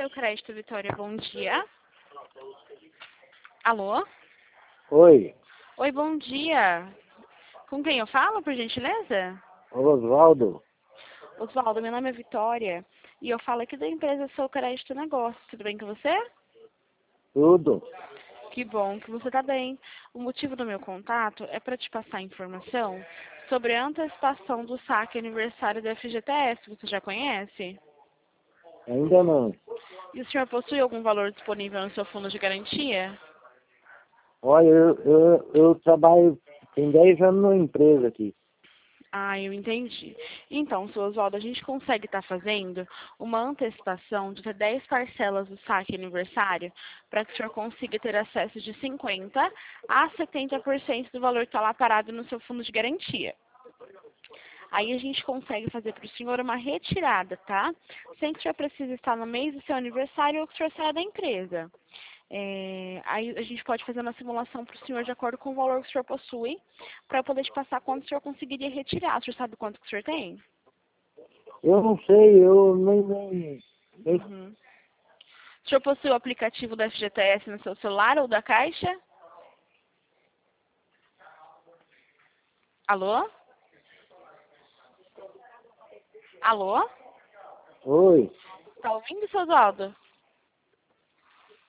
meu crédito, Vitória. Bom dia. Alô? Oi, Oi, bom dia. Com quem eu falo, por gentileza? Osvaldo. Osvaldo, meu nome é Vitória e eu falo aqui da empresa Sou Crédito Negócio. Tudo bem com você? Tudo? Que bom que você está bem. O motivo do meu contato é para te passar informação sobre a antecipação do saque aniversário da FGTS. Você já conhece? Ainda não. E o senhor possui algum valor disponível no seu fundo de garantia? Olha, eu trabalho, tem 10 anos numa empresa aqui. Ah, eu entendi. Então, seu Oswaldo, a gente consegue estar fazendo uma antecipação de até 10 parcelas do saque aniversário para que o senhor consiga ter acesso de 50% a 70% do valor que está lá parado no seu fundo de garantia. Aí a gente consegue fazer para o senhor uma retirada, tá? Sem que o senhor precise estar no mês do seu aniversário ou que o senhor saia da empresa. Aí a gente pode fazer uma simulação para o senhor de acordo com o valor que o senhor possui, para poder te passar quanto o senhor conseguiria retirar. O senhor sabe quanto que o senhor tem? Eu não sei, eu nem Uhum. O senhor possui o aplicativo da FGTS no seu celular ou da Caixa? Alô? Alô? Oi, Tá ouvindo, seu Oswaldo?